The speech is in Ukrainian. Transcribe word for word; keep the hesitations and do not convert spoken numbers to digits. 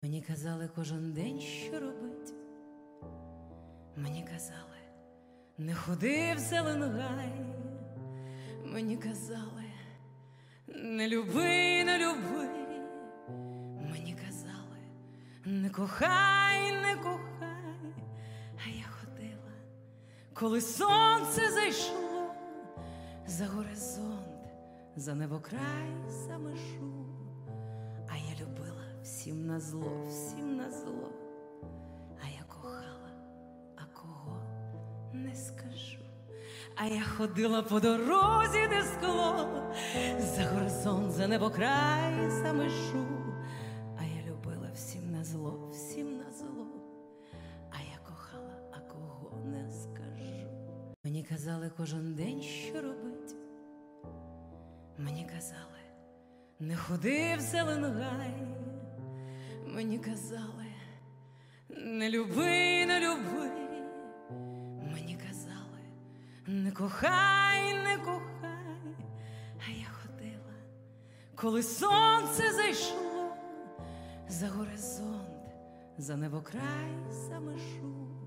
Мені казали кожен день, що робить. Мені казали, не ходи в зелен гай. Мені казали, не люби, не люби. Мені казали, не кохай, не кохай. А я ходила, коли сонце зайшло за горизонт, за небокрай, за межу. А я любила всім назло, всім назло. А я кохала, а кого не скажу. А я ходила по дорозі, де скло, за горизонт, за небокрай, за межу. А я любила всім назло, всім назло. А я кохала, а кого не скажу. Мені казали кожен день, що робить. Мені казали, не ходи в зелен гай. Мені казали, не люби, не люби. Мені казали, не кохай, не кохай. А я ходила, коли сонце зайшло за горизонт, за небокрай, за межу.